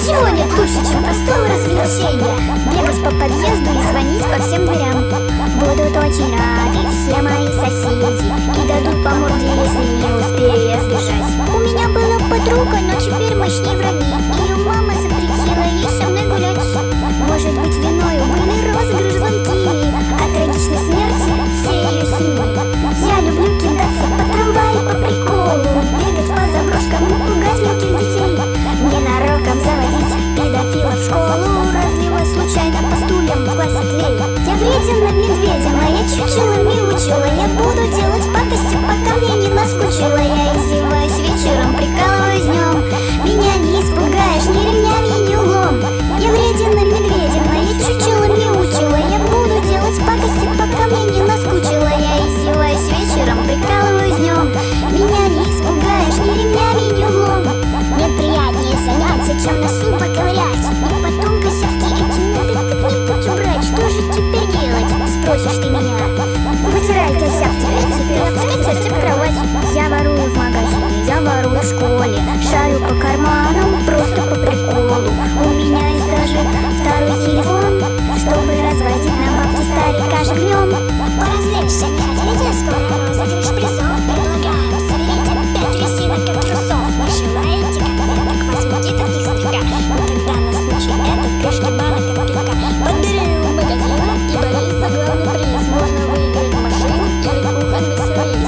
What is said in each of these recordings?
Ничего нет лучше, чем простого развлечения. Бегать по подъезду и звонить по всем дверям. Будут очень рады все мои соседи и дадут по морде, если не успею я сбежать. У меня была подруга, но теперь мы с ней враги. Ее мама запретила ей со мной гулять. Может быть, виною были розыгрыш, звонки о трагичной смерти всей ее семьи. Я люблю кидаться по трамваю по приколу, бегать по заброшкам и пугать мелких детей. Ненароком заводить педофилов в школу, разливать случайно по стульям в классе клей. Я вреден над медведем, а я чучело мяучила. Я буду делать пакости, пока мне не наскучило. Я издеваюсь вечером, прикалываюсь днем. Меня не испугаешь ни ремнями, ни углом. Я вреден над медведем, а я чучело мяучила. Я буду делать пакости, пока мне не наскучило. Я издеваюсь вечером, прикалываюсь днем. Меня не испугаешь ни ремнями, ни углом. Мне приятнее заняться, чем носу поковырять. И потом косявки эти надо как-нибудь убрать. Что же теперь делать, спросишь ты меня? Вытирай косявки эти, прям скатерть об кровать. Я ворую в магазине, я ворую в школе. Шарю по карманам, просто по приколу. У меня есть даже второй телефон, чтобы разводить на бабки старика жгнем. Поразвлечься не хотите? Скоро розыгрыш призов предлагаем. Соберите 5 резинок от трусов. Не желаете конфеток, возьмите от них слегка. Никогда на случай этот крышки банок от пивка. Подбери у магазина и борись за главный приз. Можно выиграть машину или кухонный сервиз.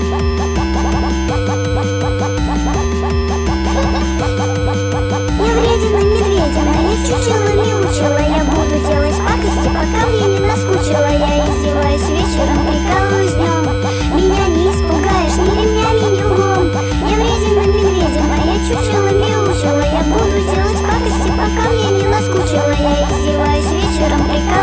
Я вреден над медведем, а я чучело мяучила. Я буду делать пакости, пока мне не наскучило. Я издеваюсь вечером, прикалываюсь днем. Меня не испугаешь ни ремнями, ни углом. Я вреден над медведем, а я чучело мяучила. Я буду делать пакости, пока мне не наскучило. Я издеваюсь вечером, прикалываюсь